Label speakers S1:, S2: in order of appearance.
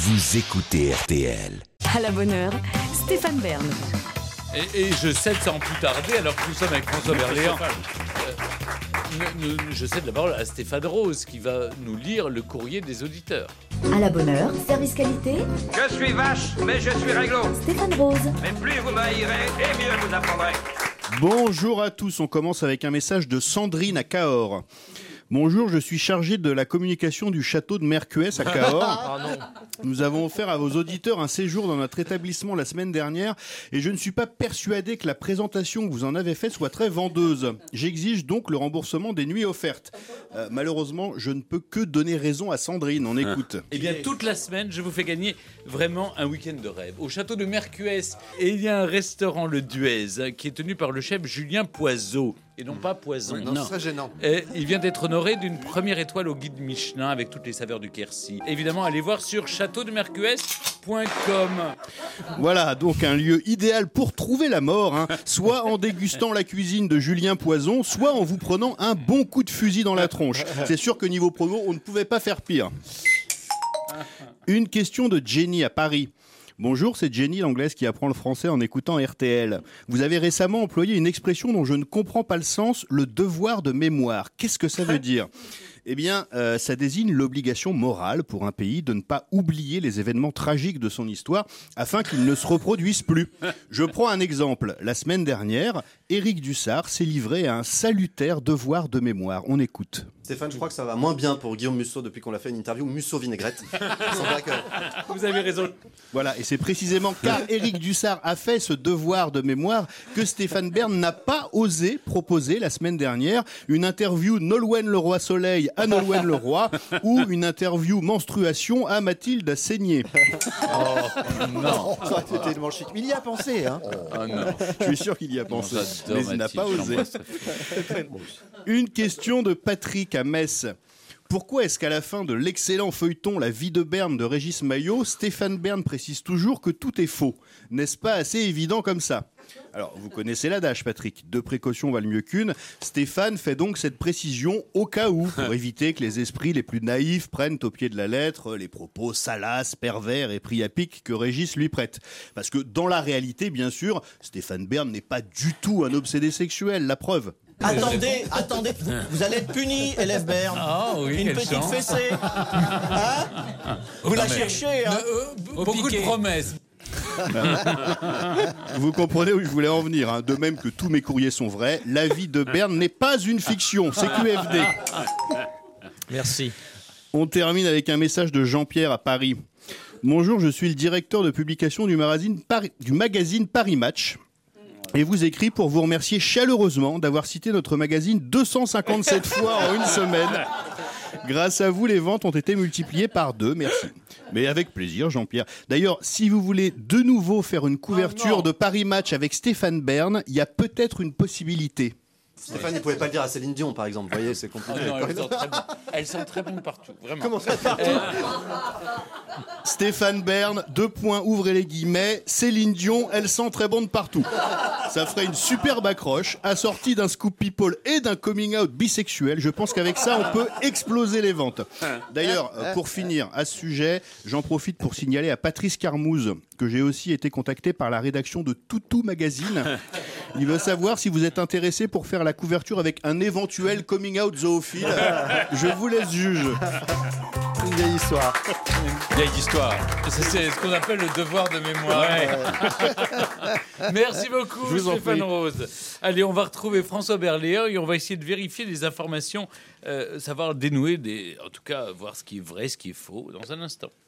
S1: vous écoutez RTL.
S2: À la bonne heure, Stéphane Bern.
S3: Et je cède sans plus tarder, alors que nous sommes avec François Berléand. Je cède la parole à Stéphane Rose qui va nous lire le courrier des auditeurs.
S4: À la bonne heure, service qualité,
S5: Je suis vache, mais je suis réglo.
S4: Stéphane Rose.
S5: Mais plus vous m'haïrez, et mieux vous apprendrez.
S6: Bonjour à tous, on commence avec un message de Sandrine à Cahors. Bonjour, je suis chargé de la communication du château de Mercuès à Cahors. Nous avons offert à vos auditeurs un séjour dans notre établissement la semaine dernière et je ne suis pas persuadé que la présentation que vous en avez faite soit très vendeuse. J'exige donc le remboursement des nuits offertes. Malheureusement, je ne peux que donner raison à Sandrine, on écoute.
S3: Eh bien, toute la semaine, je vous fais gagner vraiment un week-end de rêve. Au château de Mercuès, et il y a un restaurant, le Duez, qui est tenu par le chef Julien Poiseau. Et non pas Poison.
S7: Non, c'est très gênant.
S3: Et il vient d'être honoré d'une première étoile au guide Michelin avec toutes les saveurs du Quercy. Évidemment, allez voir sur châteaudemercuès.com.
S6: Voilà, donc un lieu idéal pour trouver la mort, soit en dégustant la cuisine de Julien Poison, soit en vous prenant un bon coup de fusil dans la tronche. C'est sûr que niveau promo, on ne pouvait pas faire pire. Une question de Jenny à Paris. Bonjour, c'est Jenny, l'anglaise qui apprend le français en écoutant RTL. Vous avez récemment employé une expression dont je ne comprends pas le sens, le devoir de mémoire. Qu'est-ce que ça veut dire ? Eh bien, ça désigne l'obligation morale pour un pays de ne pas oublier les événements tragiques de son histoire afin qu'ils ne se reproduisent plus. Je prends un exemple. La semaine dernière, Éric Dussart s'est livré à un salutaire devoir de mémoire. On écoute.
S7: Stéphane, je crois que ça va moins bien pour Guillaume Musso depuis qu'on a fait une interview Musso-vinaigrette. C'est vrai que...
S3: Vous avez raison.
S6: Voilà, et c'est précisément car Éric Dussart a fait ce devoir de mémoire que Stéphane Bern n'a pas osé proposer la semaine dernière une interview Nolwenn Leroy-Soleil à Nolwenn Leroy ou une interview menstruation à Mathilde Seigné.
S7: Non, ça aurait été tellement chic. Mais il y a pensé, hein.
S3: Oh non.
S6: Je suis sûr qu'il y a pensé,
S3: J'adore
S6: mais il n'a
S3: Mathilde,
S6: pas osé.
S3: j'embrasse très fort.
S6: Une question de Patrick à Metz. Pourquoi est-ce qu'à la fin de l'excellent feuilleton La vie de Bern de Régis Maillot, Stéphane Bern précise toujours que tout est faux ? N'est-ce pas assez évident comme ça ? Alors, vous connaissez l'adage, Patrick. 2 précautions valent mieux qu'une. Stéphane fait donc cette précision au cas où, pour éviter que les esprits les plus naïfs prennent au pied de la lettre les propos salaces, pervers et pris à pic que Régis lui prête. Parce que dans la réalité, bien sûr, Stéphane Bern n'est pas du tout un obsédé sexuel, la preuve.
S8: Attendez, vous allez être puni, élève Bern.
S3: Ah oui,
S8: Une
S3: quelle
S8: petite
S3: chance.
S8: fessée. Hein vous la cherchez, hein.
S3: Beaucoup de promesses.
S6: Vous comprenez où je voulais en venir, De même que tous mes courriers sont vrais, La vie de Bern n'est pas une fiction, c'est QFD.
S8: Merci.
S6: On termine avec un message de Jean-Pierre à Paris. Bonjour, je suis le directeur de publication du magazine Paris Match. Et vous écris pour vous remercier chaleureusement d'avoir cité notre magazine 257 fois en une semaine. Grâce à vous, les ventes ont été multipliées par 2, merci. Mais avec plaisir, Jean-Pierre. D'ailleurs, si vous voulez de nouveau faire une couverture de Paris Match avec Stéphane Bern, il y a peut-être une possibilité.
S7: Stéphane, il pouvait pas le dire à Céline Dion, par exemple. Vous voyez, c'est compliqué.
S3: Non, elles sont très bonnes partout, vraiment.
S7: Comment ça partout
S6: Stéphane Bern, ouvrez les guillemets, Céline Dion, elle sent très bon de partout. Ça ferait une superbe accroche, assortie d'un scoop people et d'un coming out bisexuel. Je pense qu'avec ça, on peut exploser les ventes. D'ailleurs, pour finir, à ce sujet, j'en profite pour signaler à Patrice Carmouze que j'ai aussi été contacté par la rédaction de Toutou Magazine. Il veut savoir si vous êtes intéressé pour faire la couverture avec un éventuel coming out zoophile. Je vous laisse juge.
S7: Une vieille histoire.
S3: Vieille histoire. C'est ce qu'on appelle le devoir de mémoire. Merci beaucoup,
S6: Je vous en
S3: Stéphane
S6: prie.
S3: Rose. Allez, on va retrouver François Berléand et on va essayer de vérifier des informations, savoir dénouer, en tout cas voir ce qui est vrai, ce qui est faux, dans un instant.